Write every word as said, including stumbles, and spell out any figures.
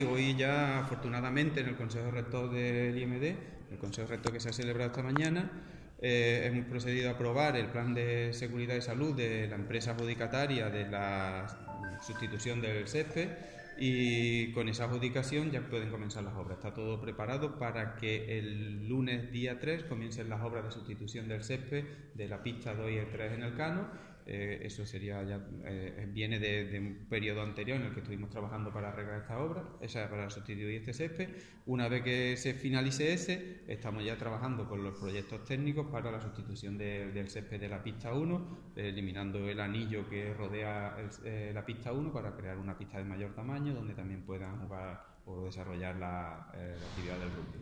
Hoy ya, afortunadamente, en el Consejo Rector del I M D, el Consejo Rector que se ha celebrado esta mañana, eh, hemos procedido a aprobar el plan de seguridad y salud de la empresa adjudicataria de la sustitución del césped, y con esa adjudicación ya pueden comenzar las obras. Está todo preparado para que el lunes día tres comiencen las obras de sustitución del césped de la pista dos y el tres en el Cano. Eh, eso sería ya, eh, viene de, de un periodo anterior en el que estuvimos trabajando para arreglar esta obra, esa para sustituir este césped. Una vez que se finalice ese, estamos ya trabajando con los proyectos técnicos para la sustitución de, del césped de la pista uno, eh, eliminando el anillo que rodea el, eh, la pista uno para crear una pista de mayor tamaño donde también puedan jugar o desarrollar la, eh, la actividad del rugby.